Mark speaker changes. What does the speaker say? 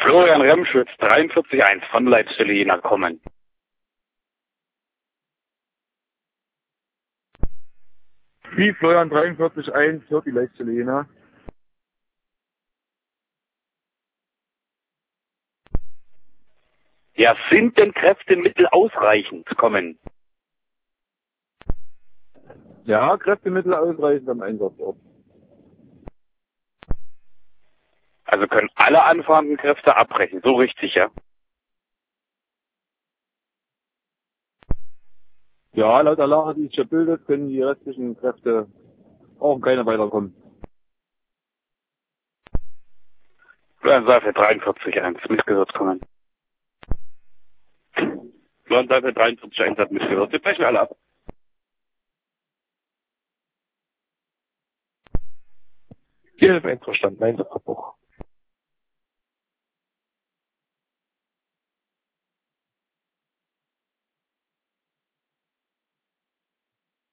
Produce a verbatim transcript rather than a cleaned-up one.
Speaker 1: Florian Remschwitz, dreiundvierzig eins von Leitstelle Jena kommen.
Speaker 2: Wie Florian dreiundvierzig eins hört die Leitstelle Jena.
Speaker 1: Ja, sind denn Kräftemittel ausreichend? Kommen.
Speaker 2: Ja, Kräftemittel ausreichend am Einsatzort.
Speaker 1: Also können alle anfahrenden Kräfte abbrechen, so richtig, ja?
Speaker 2: Ja, laut der Lage, die sich hier bildet, können die restlichen Kräfte auch keine weiterkommen.
Speaker 1: Florian Seifert, dreiundvierzig eins, mitgehört, kommen. Florian Seifert, dreiundvierzig eins hat mitgehört. Wir brechen alle ab.
Speaker 3: Hier ist einverstanden, Einsatzabbruch.